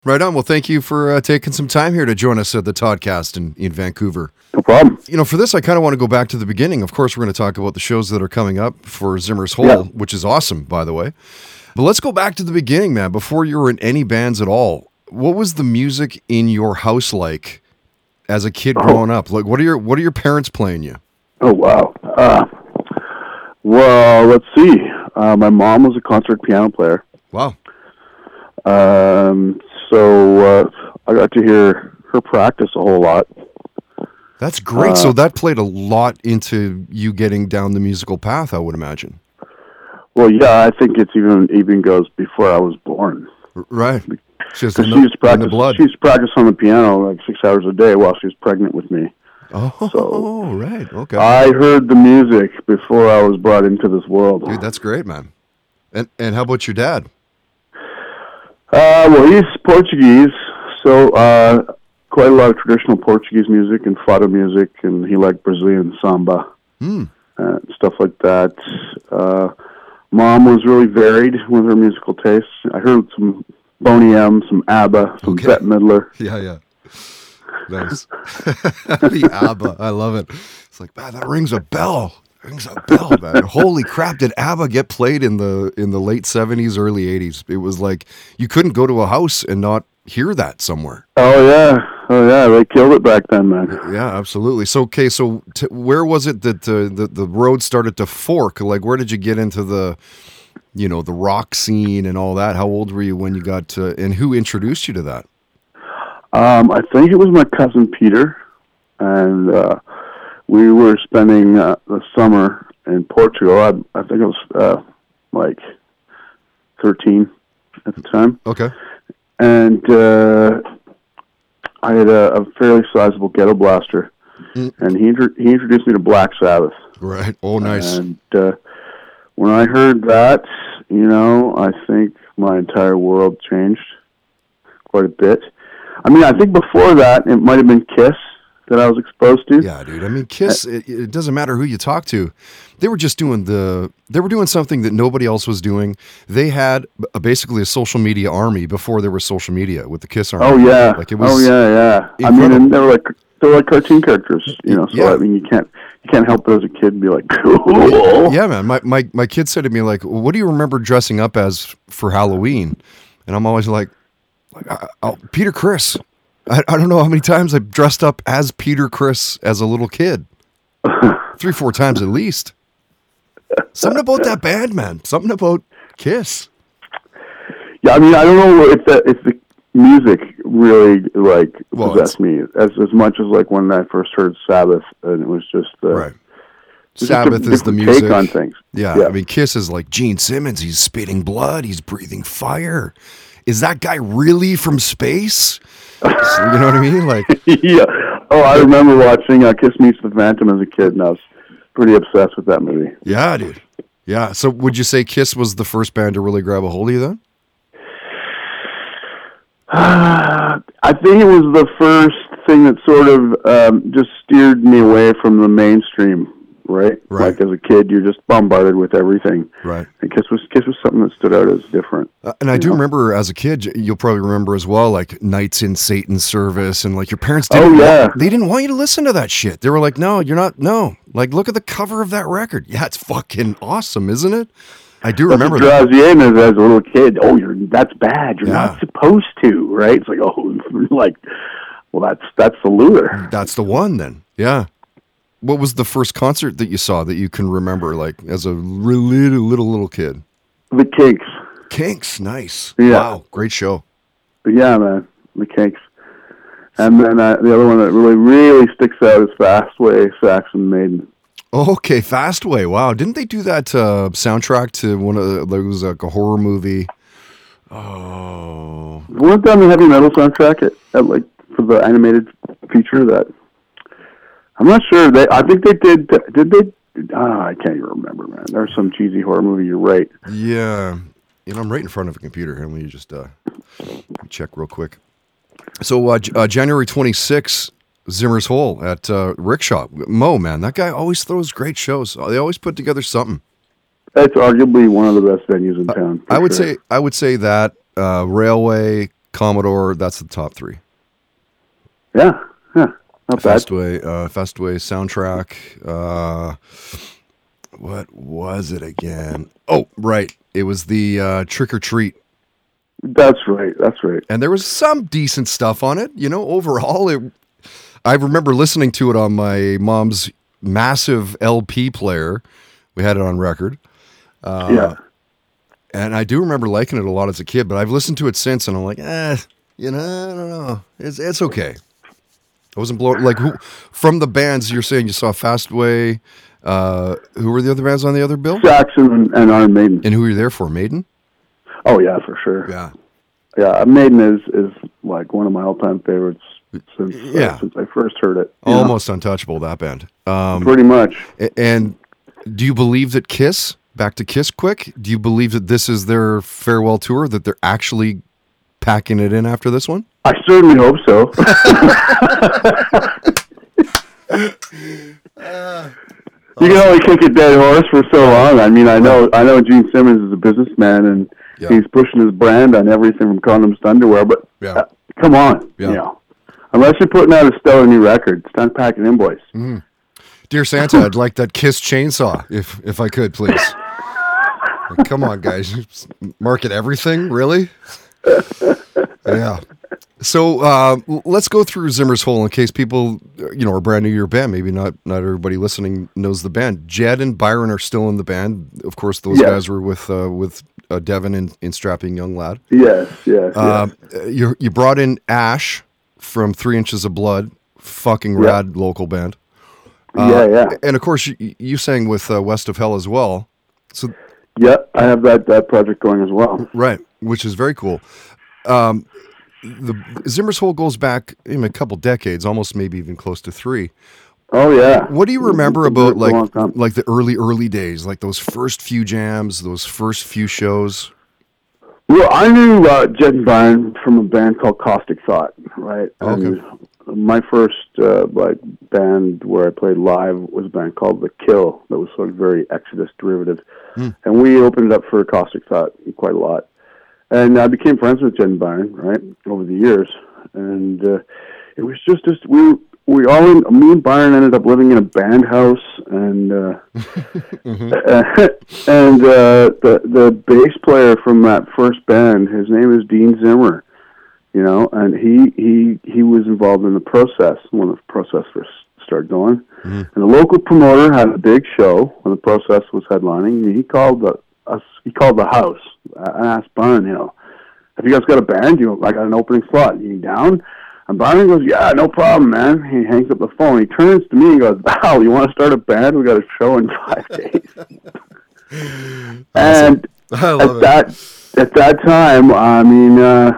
Right on. Well, thank you for taking some time here to join us at the Toddcast in Vancouver. No problem. For this, I kind of want to go back to the beginning. Of course, we're going to talk about the shows that are coming up for Zimmer's Hole, which is awesome, by the way. But let's go back to the beginning, man. Before you were in any bands at all, what was the music in your house like as a kid growing up? Like, what are your parents playing you? Oh, wow. Well, let's see. My mom was a concert piano player. Wow. So I got to hear her practice a whole lot. That's great. So that played a lot into you getting down the musical path, I would imagine. Well, yeah, I think it's even goes before I was born. Right. Just she used to practice on the piano like 6 hours a day while she was pregnant with me. Oh, right. Okay. I heard the music before I was brought into this world. Dude, that's great, man. And how about your dad? Well, he's Portuguese, so quite a lot of traditional Portuguese music and fado music, and he liked Brazilian samba, stuff like that. Mom was really varied with her musical tastes. I heard some Boney M, some ABBA, some Bette Midler. Yeah. Nice. The ABBA, I love it. It's like, man, that rings a bell. Man. Holy crap, did ABBA get played in the late 70s, early 80s? It was like you couldn't go to a house and not hear that somewhere. Oh yeah, they killed it back then, man. Yeah, absolutely. So where was it that the road started to fork? Like, where did you get into the rock scene and all that? How old were you when you got to, and who introduced you to that? I think it was my cousin Peter, and we were spending the summer in Portugal. I think I was like 13 at the time. Okay. And I had a fairly sizable ghetto blaster, and he introduced me to Black Sabbath. Right. Oh, nice. And when I heard that, I think my entire world changed quite a bit. I mean, I think before that, it might have been Kiss that I was exposed to. Yeah, dude. I mean, Kiss, it doesn't matter who you talk to. They were just doing something that nobody else was doing. They had basically a social media army before there was social media with the Kiss army. Oh yeah. Like it was yeah. Incredible. I mean, and they were like cartoon characters, So yeah. I mean, you can't help but as a kid be like, cool. Yeah, man. My kid said to me like, "What do you remember dressing up as for Halloween?" And I'm always like Peter Criss. I don't know how many times I've dressed up as Peter Criss as a little kid. 3-4 times at least. Something about that band, man. Something about Kiss. Yeah, I mean, I don't know if the music really possessed me as much as like when I first heard Sabbath, and it was just right. Sabbath is the music. Take on things. Yeah, I mean, Kiss is like Gene Simmons. He's spitting blood. He's breathing fire. Is that guy really from space? You know what I mean? Like, yeah. Oh, I remember watching Kiss Meets the Phantom as a kid, and I was pretty obsessed with that movie. Yeah, dude. Yeah. So, would you say Kiss was the first band to really grab a hold of you then? I think it was the first thing that sort of just steered me away from the mainstream. Right. Like as a kid, you're just bombarded with everything. Right. And Kiss was something that stood out as different. And I do remember as a kid, you'll probably remember as well, like Nights in Satan's Service, and like your parents didn't. They didn't want you to listen to that shit. They were like, "No, you're not. No, like look at the cover of that record. Yeah, it's fucking awesome, isn't it?" I do remember that. Drives you in as a little kid. Oh, that's bad. You're not supposed to, right? It's like, well, that's the lure. That's the one then. Yeah. What was the first concert that you saw that you can remember, like as a really little kid? The Kinks. Kinks, nice. Yeah. Wow, great show. Yeah, man, the Kinks. And then the other one that really sticks out is Fastway, Saxon Maiden. Okay, Fastway. Wow, didn't they do that soundtrack to one of there was like a horror movie? Oh, weren't they on the heavy metal soundtrack at like for the animated feature that? I'm not sure. I think they did. Did they? I can't even remember, man. There's some cheesy horror movie. You're right. Yeah. I'm right in front of a computer here. Let me just check real quick. So January 26th, Zimmer's Hole at Rickshaw. Mo, man, that guy always throws great shows. They always put together something. That's arguably one of the best venues in town. I would say that Railway, Commodore. That's the top three. Yeah, not bad. Festway soundtrack. What was it again? Oh, right. It was the Trick or Treat. That's right. And there was some decent stuff on it. Overall, I remember listening to it on my mom's massive LP player. We had it on record. Yeah. And I do remember liking it a lot as a kid, but I've listened to it since, and I'm like, I don't know. It's okay. I wasn't blown. Like, from the bands, you're saying you saw Fastway. Who were the other bands on the other bill? Saxon and Iron Maiden. And who were you there for? Maiden? Oh, yeah, for sure. Yeah. Yeah, Maiden is like one of my all-time favorites since I first heard it. Almost untouchable, that band. Pretty much. And do you believe that Kiss, back to Kiss quick, do you believe that this is their farewell tour, that they're actually packing it in after this one? I certainly hope so. You can only kick a dead horse for so long. I mean, I know Gene Simmons is a businessman, and he's pushing his brand on everything from condoms to underwear, but come on. Unless you're putting out a stellar new record, it's time to pack it in, boys. Mm-hmm. Dear Santa, I'd like that Kiss chainsaw, if I could, please. Like, come on, guys. Market everything? Really? Yeah. So let's go through Zimmer's Hole in case people, are brand new to your band. Maybe not everybody listening knows the band. Jed and Byron are still in the band. Of course, those guys were with Devin in Strapping Young Lad. Yes. You brought in Ash from 3 Inches of Blood, fucking rad local band. And of course, you sang with West of Hell as well. So I have that project going as well. Right, which is very cool. The Zimmer's Hole goes back a couple decades, almost maybe even close to 3. Oh yeah. What do you remember about like the early days, like those first few jams, those first few shows? Well, I knew Jed and Byron from a band called Caustic Thought, right? Okay. And my first band where I played live was a band called The Kill that was sort of very Exodus derivative, and we opened it up for Caustic Thought quite a lot. And I became friends with Jed and Byron, right, over the years. And it was just me and Byron ended up living in a band house, and the bass player from that first band, his name is Dean Zimmer, and he was involved in the Process when the Process first started going. And the local promoter had a big show when the Process was headlining, and he called the house. I asked Byron, have you guys got a band? I got an opening slot. You down? And Byron goes, yeah, no problem, man. He hangs up the phone. He turns to me and goes, Val, you want to start a band? We got a show in 5 days. And at that time, I mean,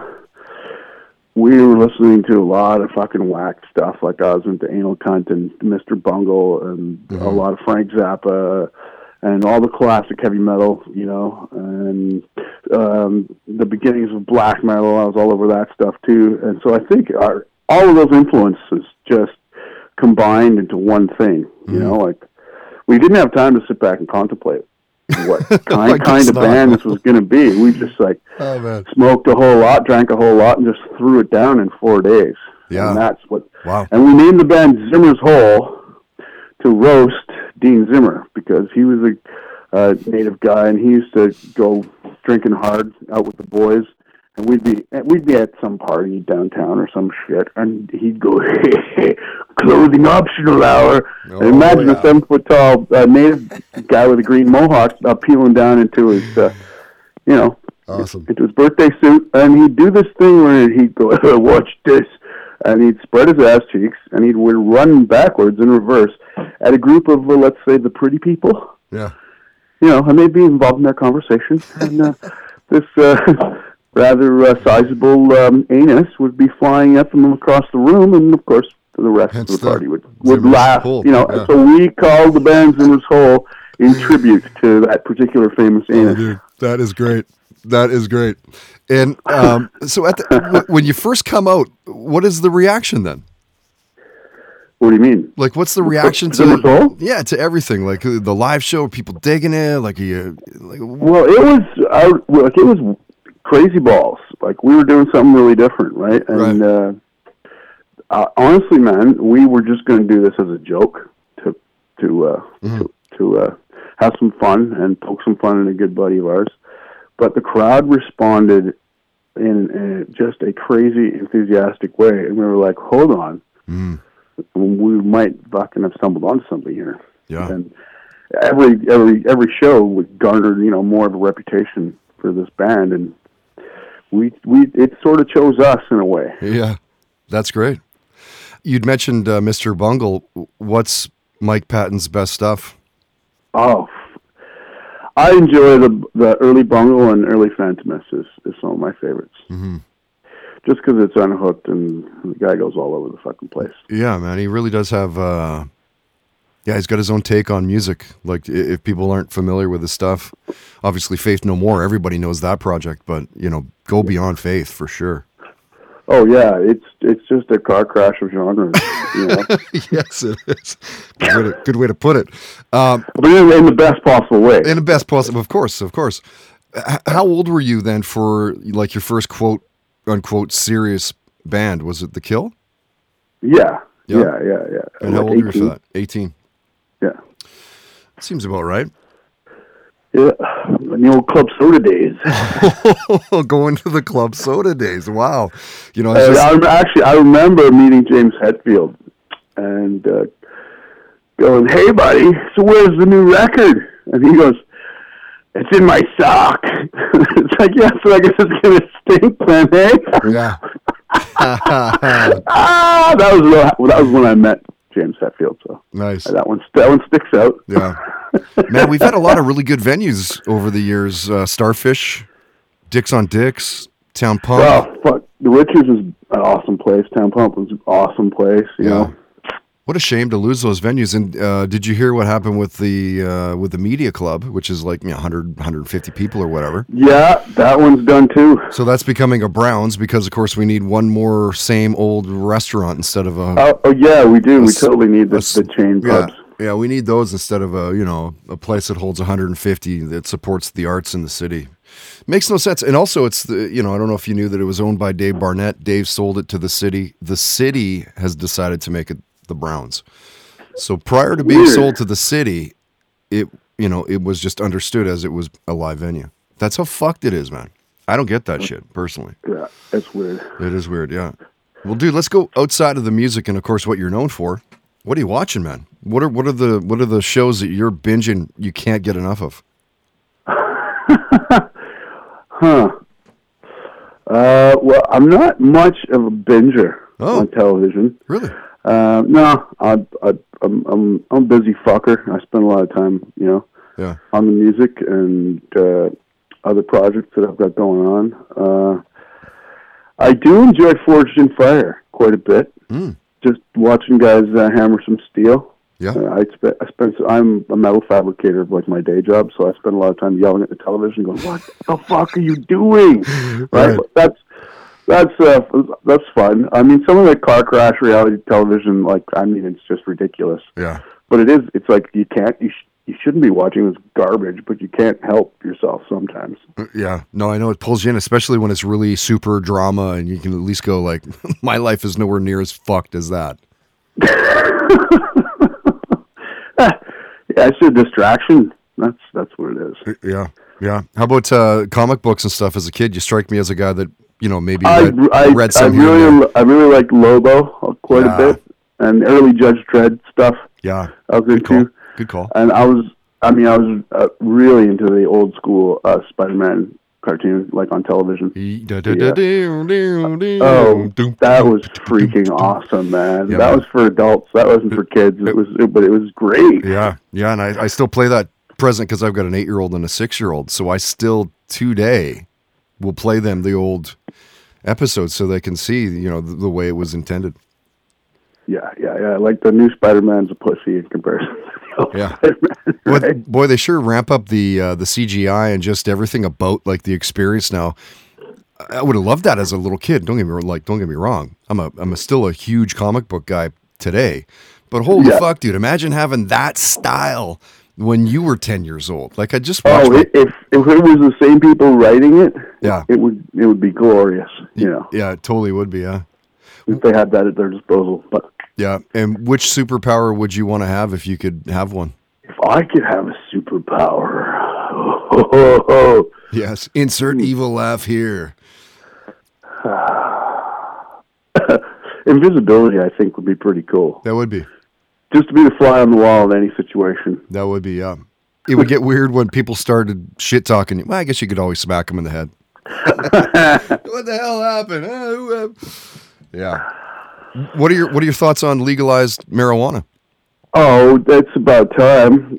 we were listening to a lot of fucking whack stuff. Like I was into Anal Cunt and Mr. Bungle and a lot of Frank Zappa and all the classic heavy metal, and the beginnings of black metal. I was all over that stuff too. And so I think all of those influences just combined into one thing, like we didn't have time to sit back and contemplate what kind of band this was going to be. We just smoked a whole lot, drank a whole lot, and just threw it down in 4 days. Yeah. And that's what, wow. And we named the band Zimmer's Hole to roast Dean Zimmer because he was a native guy and he used to go drinking hard out with the boys, and we'd be at some party downtown or some shit, and he'd go, hey, clothing optional hour. And imagine a 7 foot tall native guy with a green mohawk peeling down into his, awesome, into his birthday suit, and he'd do this thing where he'd go, watch this. And he'd spread his ass cheeks, and he'd run backwards in reverse at a group of, let's say, the pretty people. Yeah. And they'd be involved in their conversation. And this rather sizable anus would be flying at them across the room, and, of course, the rest of the party would laugh. And so we called the band Zimmer's Hole in tribute to that particular famous anus. Dude, that is great. That is great. And so when you first come out, what is the reaction then? What do you mean? Like, what's the reaction to everything? Like the live show, people digging it. Well, it was crazy balls. Like, we were doing something really different, right? And honestly, man, we were just going to do this as a joke to have some fun and poke some fun in a good buddy of ours. But the crowd responded in just a crazy, enthusiastic way, and we were like, hold on. We might fucking have stumbled onto something here. Yeah. And every show would garner, more of a reputation for this band, and it sort of chose us in a way. Yeah, that's great. You'd mentioned Mr. Bungle. What's Mike Patton's best stuff? Oh, I enjoy the early Bungle and early Phantomist is some of my favorites. Mm-hmm. Just because it's unhooked and the guy goes all over the fucking place. Yeah, man, he really does have. He's got his own take on music. Like, if people aren't familiar with his stuff, obviously Faith No More, everybody knows that project, but go beyond Faith for sure. Oh yeah, it's just a car crash of genres. Yes, it is. Good way to put it. But in the best possible way. In the best possible, of course. How old were you then for like your first quote unquote serious band? Was it The Kill? Yeah. Yep. Yeah. And how old were you for that? 18. Yeah. Seems about right. Yeah, in the old Club Soda days. Going to the Club Soda days. Wow. I remember meeting James Hetfield and going, "Hey, buddy, so where's the new record?" And he goes, "It's in my sock." It's like, yeah, so I guess it's going to stink then, eh? Yeah. That was when I met James Hetfield. So nice. That one sticks out. Yeah. Man, we've had a lot of really good venues over the years. Starfish, Dicks on Dicks, Town Pump. Oh, fuck. The Riches is an awesome place. Town Pump was an awesome place, you know. What a shame to lose those venues. And did you hear what happened with the Media Club, which is like 100, 150 people or whatever? Yeah, that one's done too. So that's becoming a Browns because, of course, we need one more same old restaurant instead of a... Oh yeah, we do. We totally need the chain pubs. Yeah, we need those instead of a place that holds 150 that supports the arts in the city. Makes no sense. And also it's I don't know if you knew that it was owned by Dave Barnett. Dave sold it to the city. The city has decided to make it the Browns. So prior to being sold to the city, it was just understood as it was a live venue. That's how fucked it is, man. I don't get that shit personally. Yeah, it's weird. It is weird, yeah. Well, dude, let's go outside of the music and of course what you're known for. What are you watching, man? What are the shows that you're binging you can't get enough of? Well, I'm not much of a binger on television. Really? No, I'm a busy fucker. I spend a lot of time, on the music and other projects that I've got going on. I do enjoy Forged in Fire quite a bit. Just watching guys hammer some steel. Yeah. I'm a metal fabricator of like my day job, so I spend a lot of time yelling at the television, going, "What the fuck are you doing?" Right? That's fun. I mean, some of the car crash reality television, it's just ridiculous. Yeah. But it's like you shouldn't be watching this garbage, but you can't help yourself sometimes. Yeah. No, I know it pulls you in, especially when it's really super drama, and you can at least go like, "My life is nowhere near as fucked as that." Yeah, it's a distraction. That's what it is. Yeah. How about comic books and stuff? As a kid, you strike me as a guy that maybe read some. I really liked Lobo quite a bit, and early Judge Dredd stuff. Yeah, I was into. Good call. And I was really into the old school Spider-Man cartoon, like on television. That was freaking awesome, man. Yeah, that was for adults. That wasn't for kids. But it was great. Yeah, and I still play that present because I've got an 8-year-old and a 6-year-old, so I still today will play them the old episodes so they can see the way it was intended. Yeah. Like the new Spider-Man's a pussy in comparison. Yeah. Right? Boy, they sure ramp up the CGI and just everything about like the experience now. I would have loved that as a little kid. Don't get me wrong. I'm still a huge comic book guy today, but holy fuck, dude! Imagine having that style when you were 10 years old. Like I just watched. If it was the same people writing it, Yeah. it would be glorious. You know. Yeah, it totally would be. Yeah. If they had that at their disposal. But Yeah. And which superpower would you want to have if you could have one? if I could have a superpower, Yes. Insert evil laugh here. invisibility, I think, would be pretty cool. That would be. Just to be the fly on the wall in any situation. That would be. Yeah. It would get weird when people started shit talking you. Well, I guess you could always smack them in the head. What the hell happened? Yeah. What are your thoughts on legalized marijuana? Oh, that's about time.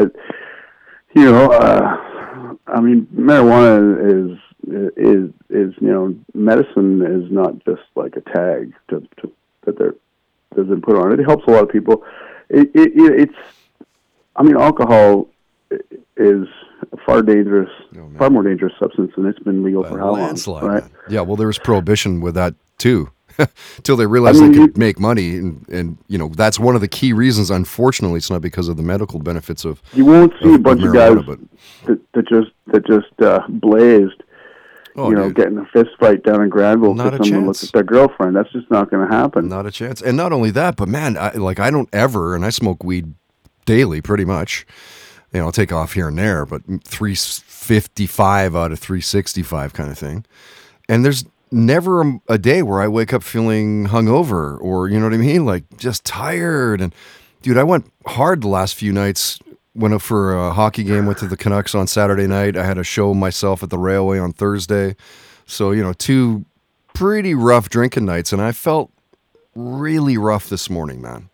I mean, marijuana is medicine is not just like a tag that has been put on it. It helps a lot of people. It's alcohol is a far more dangerous substance, and it's been legal for how long? Right? Man. Yeah, well, there was prohibition with that too, till they realized they could make money, and that's one of the key reasons. Unfortunately, it's not because of the medical benefits of. You won't see a bunch of guys but, that just blazed. Dude. Getting a fist fight down in Granville Not because a someone chance. looked at their girlfriend. That's just not going to happen. Not a chance. And not only that, but man, I don't ever, and I smoke weed daily pretty much. I'll take off here and there, but 355 out of 365 kind of thing. And there's never a day where I wake up feeling hungover or, you know what I mean? Like just tired. And dude, I went hard the last few nights. Went up for a hockey game, went to the Canucks on Saturday night. I had a show myself at the Railway on Thursday. So, 2 pretty rough drinking nights. And I felt really rough this morning, man.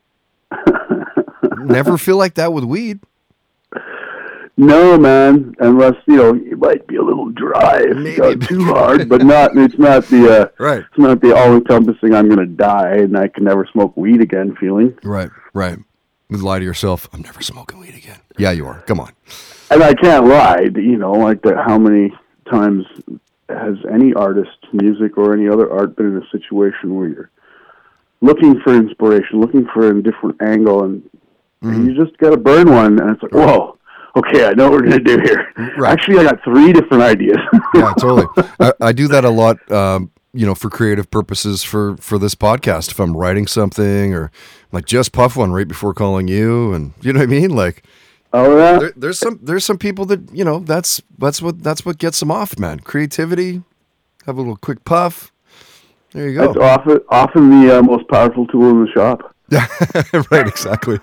Never feel like that with weed. No, man, unless, it might be a little dry if you go too hard, but it's not the, right. It's not the all-encompassing I'm going to die and I can never smoke weed again feeling. Right. You lie to yourself, I'm never smoking weed again. Yeah, you are. Come on. And I can't lie, how many times has any artist, music or any other art, been in a situation where you're looking for inspiration, looking for a different angle, and you just got to burn one, and it's like, whoa, okay, I know what we're going to do here. Right. Actually, I got 3 different ideas. Yeah, totally. I do that a lot, for creative purposes for this podcast. If I'm writing something or like just puff one right before calling you, and you know what I mean? Like, oh yeah. There's some people that, that's what gets them off, man. Creativity, have a little quick puff. There you go. That's often the most powerful tool in the shop. Yeah, right, exactly.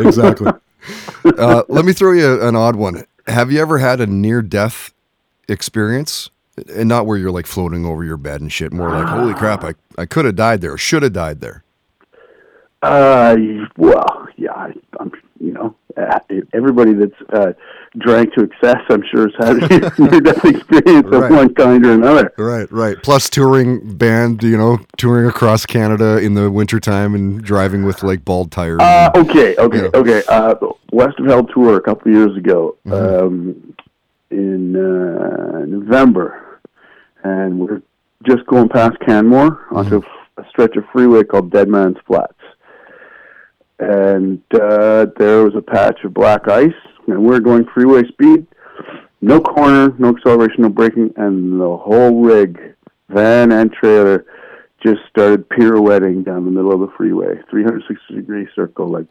Let me throw you an odd one. Have you ever had a near-death experience? And not where you're like floating over your bed and shit, more like, holy crap, I could have died there, should have died there. Well, yeah, everybody that's drank to excess, I'm sure, has had a near-death experience of one kind or another. Right. Plus touring band, touring across Canada in the wintertime and driving with like bald tires. Okay. West of Hell tour a couple of years ago, in November, and we're just going past Canmore onto a stretch of freeway called Dead Man's Flats. And there was a patch of black ice, and we're going freeway speed, no corner, no acceleration, no braking, and the whole rig, van and trailer, just started pirouetting down the middle of the freeway, 360-degree circle, like,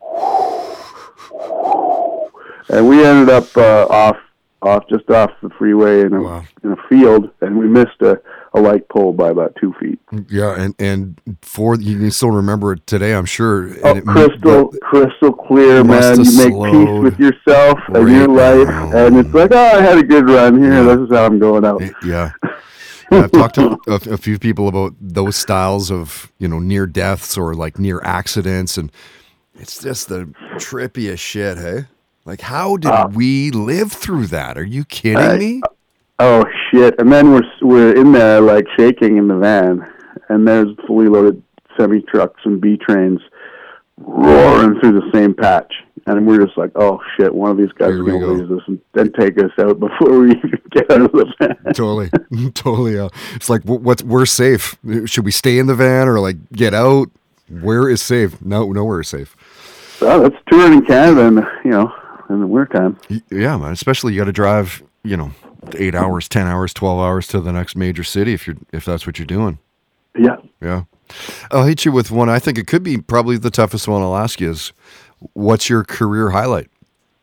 and we ended up just off the freeway in a field, and we missed a light pole by about 2 feet. Yeah, and you can still remember it today, I'm sure. And crystal clear, man. You make peace with yourself and your life, and it's like, I had a good run here. Yeah. This is how I'm going out. Yeah. I've talked to a few people about those styles of, near deaths or like near accidents, and it's just the trippiest shit, hey? Like, how did we live through that? Are you kidding me? Oh shit! And then we're in there like shaking in the van, and there's fully loaded semi trucks and B trains roaring through the same patch, and we're just like, oh shit! One of these guys is going to lose us and then take us out before we even get out of the van. Totally. It's like, we're safe. Should we stay in the van or like get out? Where is safe? No, nowhere is safe. Well, that's touring in Canada, and in the wintertime. Yeah, man. Especially you got to drive, 8 hours, 10 hours, 12 hours to the next major city if that's what you're doing. Yeah. Yeah. I'll hit you with one. I think it could be probably the toughest one I'll ask you is, what's your career highlight?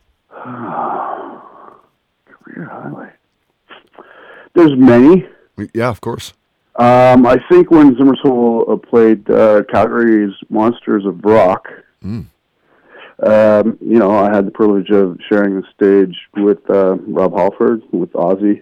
Career highlight. There's many. Yeah, of course. I think when Zimmer's Hole played Calgary's Monsters of Rock, I had the privilege of sharing the stage with Rob Halford, with Ozzy.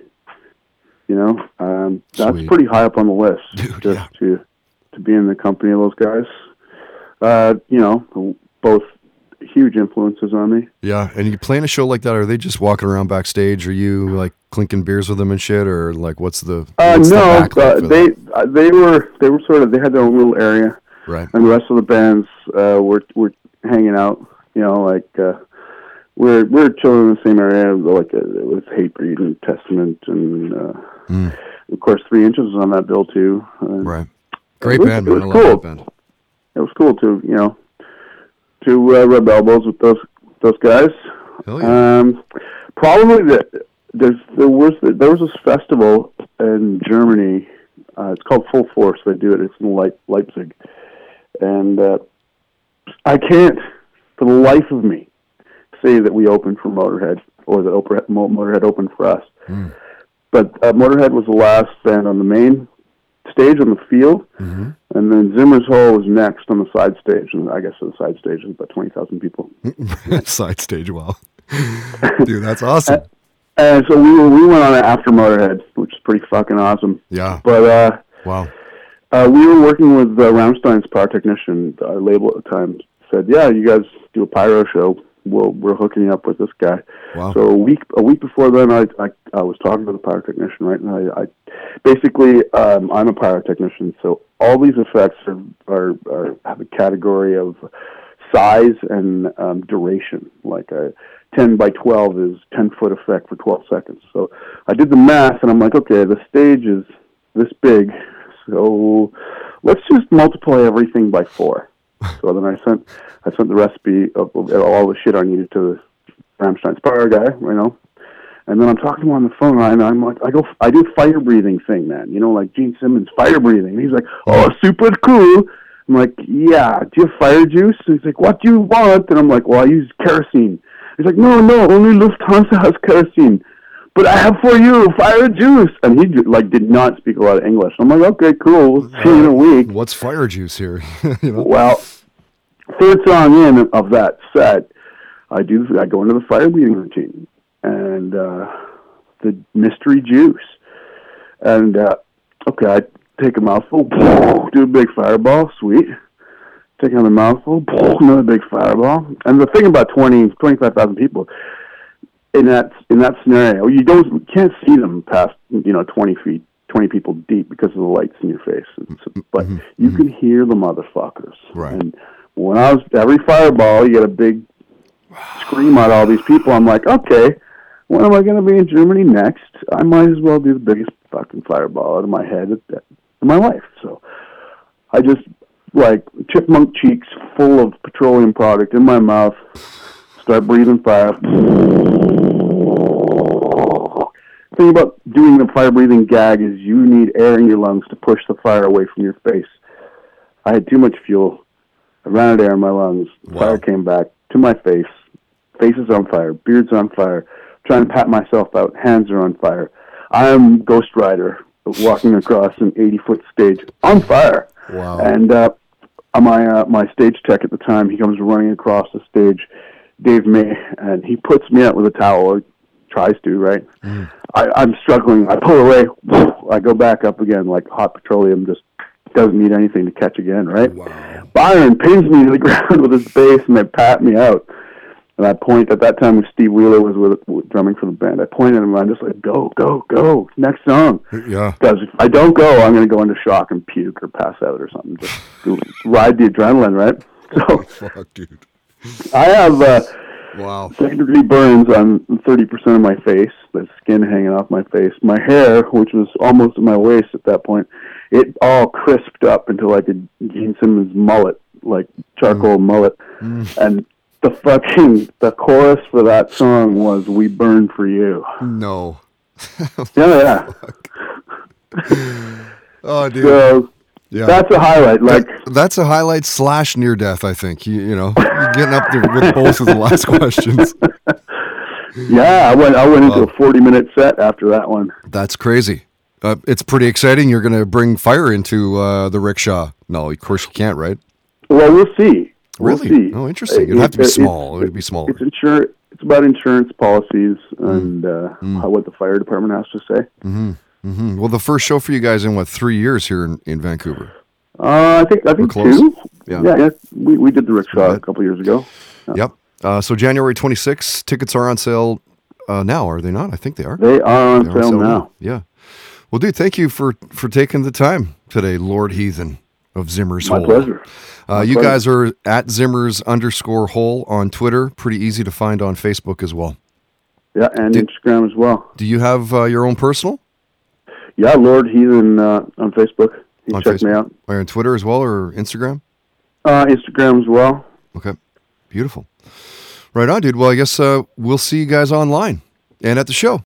That's Sweet. pretty high up on the list. Dude, to be in the company of those guys. Both huge influences on me. Yeah, and you playing a show like that, are they just walking around backstage? Are you like clinking beers with them and shit, or like what's the they were sort of, they had their own little area, right? And the rest of the bands were hanging out. We're chilling in the same area, like with Hatebreed and Testament, and of course 3 Inches was on that bill too. Right, great band, man. I love cool. that band. It was cool to rub elbows with those guys. Hell yeah. Probably there was this festival in Germany. It's called Full Force. They do it. It's in Leipzig, and I can't, for the life of me, say that we opened for Motorhead or that Motorhead opened for us. But Motorhead was the last band on the main stage on the field, and then Zimmer's Hole was next on the side stage, and I guess the side stage is about 20,000 people. Side stage, wow. Dude, that's awesome. And so we went on it after Motorhead, which is pretty fucking awesome. Yeah. But wow. We were working with Rammstein's Power Technician. Our label at the time said, "Yeah, you guys do a pyro show. We're hooking you up with this guy." Wow. So a week before then, I was talking to the pyro technician, right? And I basically I'm a pyro technician, so all these effects are have a category of size and duration. Like a 10 by 12 is 10-foot effect for 12 seconds. So I did the math, and I'm like, okay, the stage is this big, so let's just multiply everything by 4. So then I sent the recipe of all the shit I needed to the Rammstein's Power guy, and then I'm talking to him on the phone, and I'm like, I do fire breathing thing, man, like Gene Simmons fire breathing. He's like, oh, super cool. I'm like, yeah, do you have fire juice? And he's like, what do you want? And I'm like, well, I use kerosene. He's like, no, only Lufthansa has kerosene. But I have for you fire juice. And he did not speak a lot of English. I'm like, okay, cool. We'll see you in a week. What's fire juice here? Well, third song in of that set, I go into the fire breathing routine and the mystery juice. And okay, I take a mouthful, do a big fireball, sweet. Take another mouthful, another big fireball. And the thing about 25,000 people in that scenario, you can't see them past 20 feet, 20 people deep because of the lights in your face. But you can hear the motherfuckers. Right. And when every fireball, you get a big scream out all these people. I'm like, okay, when am I going to be in Germany next? I might as well do the biggest fucking fireball out of my head in my life. So I just, chipmunk cheeks full of petroleum product in my mouth, start breathing fire. The thing about doing the fire breathing gag is you need air in your lungs to push the fire away from your face. I had too much fuel. I ran out of air in my lungs. Wow. Fire came back to my face. Face is on fire. Beard's on fire. Trying to pat myself out. Hands are on fire. I am Ghost Rider walking across an 80-foot stage on fire. Wow. And my stage tech at the time, he comes running across the stage, Dave May, and he puts me out with a towel, or tries to, right? I'm struggling. I pull away. I go back up again like hot petroleum, just doesn't need anything to catch again, right? Wow. Byron pins me to the ground with his bass, and they pat me out. And I point, at that time when Steve Wheeler was drumming for the band, I pointed at him, and I'm just like, go, next song. Yeah. Because if I don't go, I'm going to go into shock and puke or pass out or something. Just ride the adrenaline, right? So, oh, fuck, dude. I have wow. second-degree burns on 30% of my face, the skin hanging off my face. My hair, which was almost at my waist at that point, it all crisped up into like a Gene Simmons mullet, like charcoal mullet. And the chorus for that song was "We Burn for You." No. Yeah. Oh, dude. So Yeah. that's a highlight. Like That's a highlight / near death, I think. You know, you're getting up there with both of the last questions. yeah, I went into a 40-minute set after that one. That's crazy. It's pretty exciting. You're going to bring fire into the rickshaw. No, of course you can't, right? Well, we'll see. Really? We'll see. Oh, interesting. It'd have to be small. It would be smaller. It's insurance. It's about insurance policies and what the fire department has to say. Mm-hmm. Well, the first show for you guys in 3 years here in Vancouver? I think close. 2. Yeah. We did the rickshaw a couple years ago. Yep. So January 26th, tickets are on sale now, are they not? I think they are. They are on sale now. Yeah. Well, dude, thank you for taking the time today, Lord Heathen of Zimmer's Hole. My pleasure. You guys are at Zimmers_Hole on Twitter. Pretty easy to find on Facebook as well. Yeah, and Instagram as well. Do you have your own personal? Yeah, Lord Heathen on Facebook. You check me out. Are you on Twitter as well or Instagram? Instagram as well. Okay. Beautiful. Right on, dude. Well, I guess we'll see you guys online and at the show.